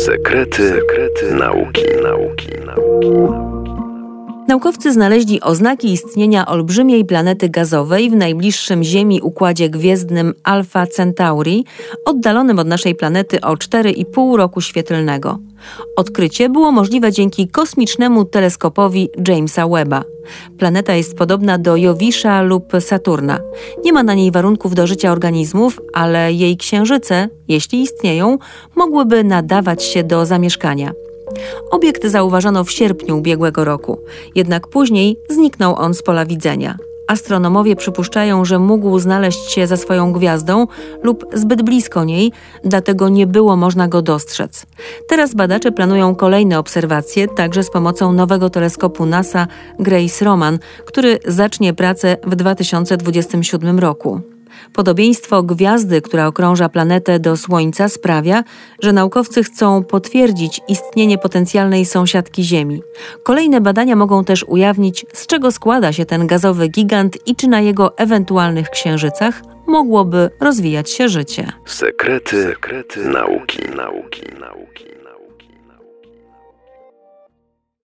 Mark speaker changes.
Speaker 1: Sekrety nauki.
Speaker 2: Naukowcy znaleźli oznaki istnienia olbrzymiej planety gazowej w najbliższym Ziemi układzie gwiezdnym Alpha Centauri, oddalonym od naszej planety o 4,5 roku świetlnego. Odkrycie było możliwe dzięki kosmicznemu teleskopowi Jamesa Webba. Planeta jest podobna do Jowisza lub Saturna. Nie ma na niej warunków do życia organizmów, ale jej księżyce, jeśli istnieją, mogłyby nadawać się do zamieszkania. Obiekt zauważono w sierpniu ubiegłego roku, jednak później zniknął on z pola widzenia. Astronomowie przypuszczają, że mógł znaleźć się za swoją gwiazdą lub zbyt blisko niej, dlatego nie było można go dostrzec. Teraz badacze planują kolejne obserwacje, także z pomocą nowego teleskopu NASA Grace-Roman, który zacznie pracę w 2027 roku. Podobieństwo gwiazdy, która okrąża planetę, do Słońca sprawia, że naukowcy chcą potwierdzić istnienie potencjalnej sąsiadki Ziemi. Kolejne badania mogą też ujawnić, z czego składa się ten gazowy gigant i czy na jego ewentualnych księżycach mogłoby rozwijać się życie.
Speaker 1: Sekrety nauki.